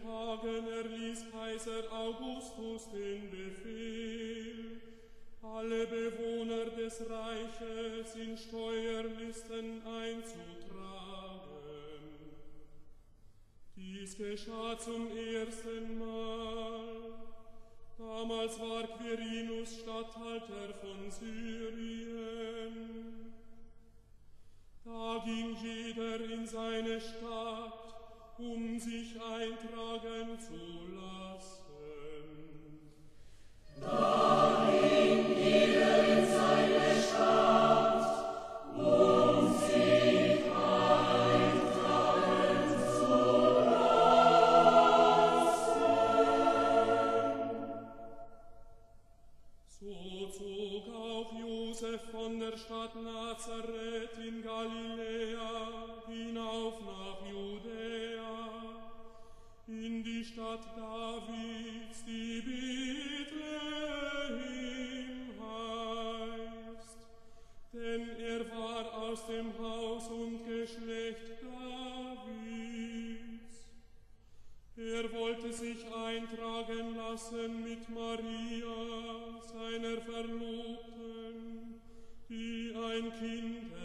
Tagen erließ Kaiser Augustus den Befehl, alle Bewohner des Reiches in Steuerlisten einzutragen. Dies geschah zum ersten Mal. Damals war Quirinus Statthalter von Syrien. Da ging jeder in seine Stadt, um sich eintragen zu lassen. Da ging jeder in seine Stadt, um sich eintragen zu lassen. So zog auch Josef von der Stadt Nazareth in Galiläa hinauf nach Judäa, in die Stadt Davids, die Bethlehem heißt, denn er war aus dem Haus und Geschlecht Davids. Er wollte sich eintragen lassen mit Maria, seiner Verlobten, die ein Kind